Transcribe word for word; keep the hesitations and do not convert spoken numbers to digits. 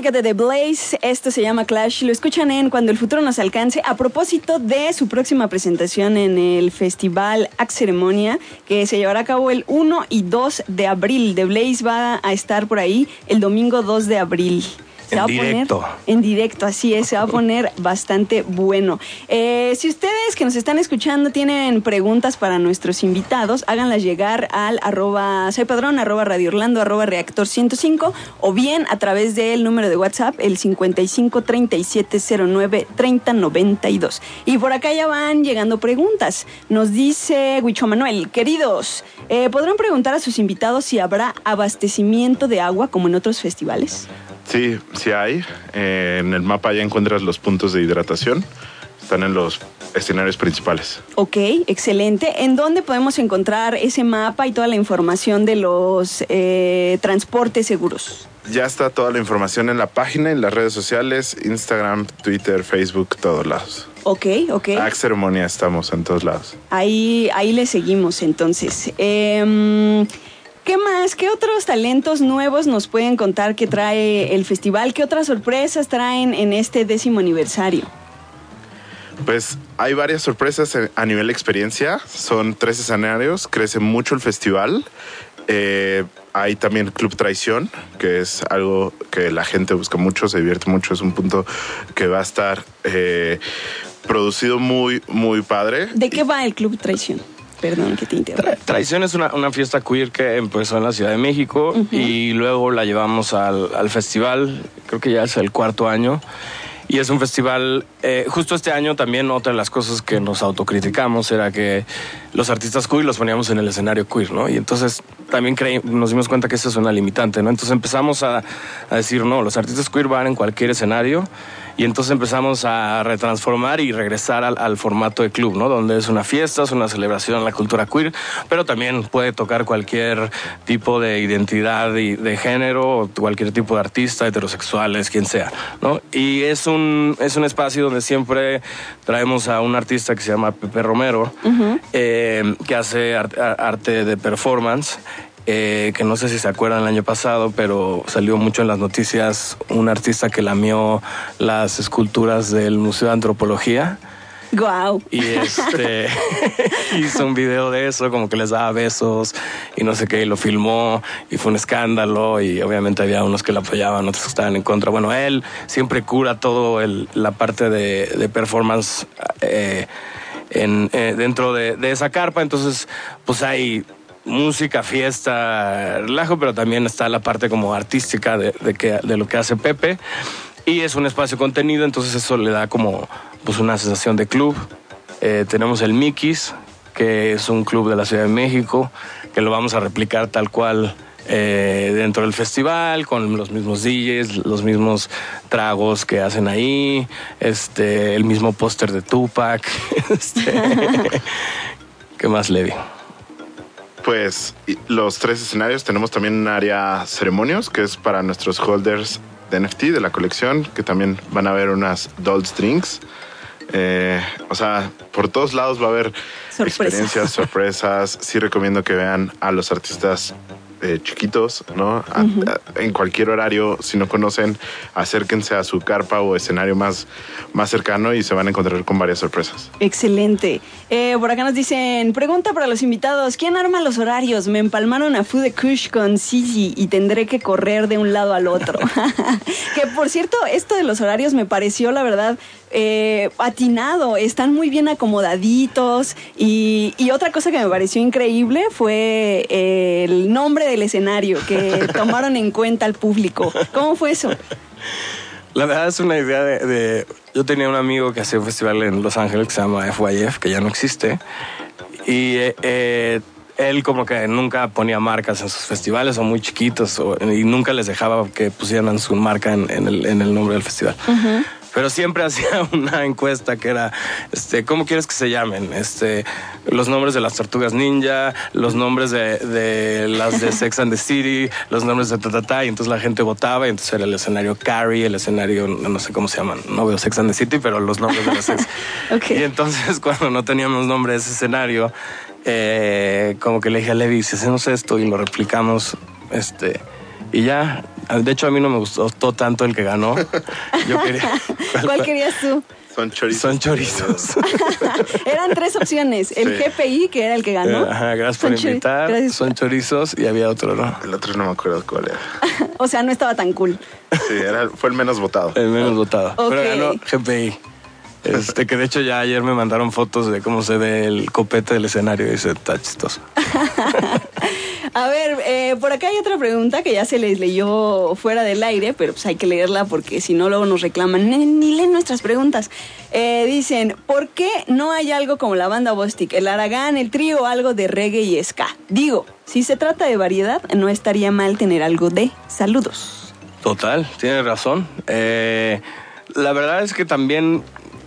música de The Blaze, esto se llama Clash, lo escuchan en Cuando el futuro nos alcance, a propósito de su próxima presentación en el festival Axe Ceremonia, que se llevará a cabo el uno y dos de abril. The Blaze va a estar por ahí el domingo dos de abril. Se en va directo. A poner en directo, así es, se va a poner bastante bueno. Eh, si ustedes que nos están escuchando tienen preguntas para nuestros invitados, háganlas llegar al arroba soy padrón, arroba Radio Orlando, arroba Reactor ciento cinco, o bien a través del número de WhatsApp, el cincuenta y cinco, treinta y siete, cero nueve, treinta, noventa y dos. Y por acá ya van llegando preguntas. Nos dice Huicho Manuel, queridos, eh, ¿podrán preguntar a sus invitados si habrá abastecimiento de agua como en otros festivales? Sí, sí hay. Eh, en el mapa ya encuentras los puntos de hidratación. Están en los escenarios principales. Ok, excelente. ¿En dónde podemos encontrar ese mapa y toda la información de los eh, transportes seguros? Ya está toda la información en la página, en las redes sociales, Instagram, Twitter, Facebook, todos lados. Ok, ok. Axe Ceremonia estamos en todos lados. Ahí, ahí le seguimos entonces. Eh, ¿Qué más? ¿Qué otros talentos nuevos nos pueden contar que trae el festival? ¿Qué otras sorpresas traen en este décimo aniversario? Pues hay varias sorpresas a nivel experiencia. Son tres escenarios, crece mucho el festival. Eh, hay también Club Traición, que es algo que la gente busca mucho, se divierte mucho. Es un punto que va a estar eh, producido muy, muy padre. ¿De qué va el Club Traición? Perdón que te interrumpa. Tra- Traición es una, una fiesta queer que empezó en la Ciudad de México uh-huh. y luego la llevamos al, al festival, creo que ya es el cuarto año. Y es un festival, eh, justo este año también otra de las cosas que nos autocriticamos era que los artistas queer los poníamos en el escenario queer, ¿no? Y entonces también creí, nos dimos cuenta que eso es una limitante, ¿no? Entonces empezamos a, a decir, no, los artistas queer van en cualquier escenario. Y entonces empezamos a retransformar y regresar al, al formato de club, ¿no? Donde es una fiesta, es una celebración a la cultura queer, pero también puede tocar cualquier tipo de identidad y de género, cualquier tipo de artista, heterosexuales, quien sea, ¿no? Y es un, es un espacio donde siempre traemos a un artista que se llama Pepe Romero, uh-huh. eh, que hace art, arte de performance. Eh, que no sé si se acuerdan el año pasado, pero salió mucho en las noticias un artista que lamió las esculturas del Museo de Antropología. Wow. Y este hizo un video de eso, como que les daba besos y no sé qué, y lo filmó y fue un escándalo y obviamente había unos que lo apoyaban, otros que estaban en contra. Bueno, él siempre cura todo el, la parte de, de performance eh, en, eh, dentro de, de esa carpa, entonces pues hay música, fiesta, relajo, pero también está la parte como artística de, de, que, de lo que hace Pepe. Y es un espacio contenido, entonces eso le da como pues, una sensación de club. Eh, tenemos el Mickey's, que es un club de la Ciudad de México, que lo vamos a replicar tal cual eh, dentro del festival, con los mismos D Js, los mismos tragos que hacen ahí, este, el mismo póster de Tupac. Este, ¿qué más, Levi? Pues los tres escenarios, tenemos también un área ceremonios, que es para nuestros holders de N F T de la colección, que también van a haber unas Dolls Drinks. Eh, o sea, por todos lados va a haber sorpresas. experiencias, sorpresas. Sí recomiendo que vean a los artistas eh, chiquitos, ¿no? A, uh-huh. a, en cualquier horario, si no conocen, acérquense a su carpa o escenario más, más cercano y se van a encontrar con varias sorpresas. Excelente. Eh, por acá nos dicen, pregunta para los invitados, ¿quién arma los horarios? Me empalmaron a Food Kush con Sisi y tendré que correr de un lado al otro. Que por cierto, esto de los horarios me pareció, la verdad, eh, atinado. Están muy bien acomodaditos y, y otra cosa que me pareció increíble fue eh, el nombre del escenario que tomaron en cuenta al público. ¿Cómo fue eso? La verdad es una idea de, de... Yo tenía un amigo que hacía un festival en Los Ángeles que se llama F Y F, que ya no existe. Y eh, eh, él como que nunca ponía marcas en sus festivales, o muy chiquitos, o, y nunca les dejaba que pusieran su marca en, en, el, en el nombre del festival. Uh-huh. Pero siempre hacía una encuesta que era, este, ¿cómo quieres que se llamen? Este, los nombres de las Tortugas Ninja, los nombres de, de las de Sex and the City, los nombres de Tatatá, y entonces la gente votaba, y entonces era el escenario Carrie, el escenario, no sé cómo se llaman, no veo Sex and the City, pero los nombres de las Sex. Okay. Y entonces cuando no teníamos nombre de ese escenario, eh, como que le dije a Levi, si hacemos esto y lo replicamos, este... Y ya, De hecho, a mí no me gustó tanto el que ganó. Yo quería... ¿Cuál, ¿Cuál querías tú? Son chorizos. Son chorizos. Eran tres opciones. El sí. G P I, que era el que ganó. Ajá, gracias por son invitar. Gracias. Son chorizos y había otro, ¿no? El otro no me acuerdo cuál era. O sea, no estaba tan cool. Sí, era, fue el menos votado. El menos votado. Okay. Pero ganó G P I. Este, que de hecho ya ayer me mandaron fotos de cómo se ve el copete del escenario y se está chistoso. A ver, eh, por acá hay otra pregunta que ya se les leyó fuera del aire, pero pues hay que leerla porque si no luego nos reclaman, ni, ni leen nuestras preguntas. Eh, dicen, ¿por qué no hay algo como la banda Bostik, el Aragán, el trío, algo de reggae y ska? Digo, si se trata de variedad, no estaría mal tener algo de saludos. Total, tienes razón. Eh, la verdad es que también